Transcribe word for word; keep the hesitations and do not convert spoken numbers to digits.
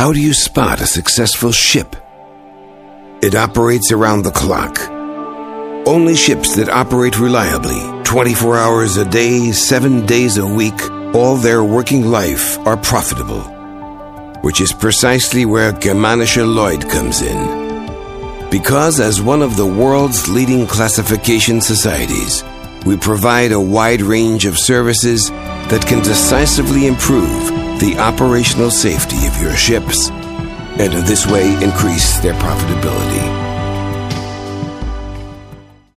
How do you spot a successful ship? It operates around the clock. Only ships that operate reliably, twenty-four hours a day, seven days a week, all their working life, are profitable. Which is precisely where Germanische Lloyd comes in. Because as one of the world's leading classification societies, we provide a wide range of services that can decisively improve the operational safety of your ships, and in this way increase their profitability.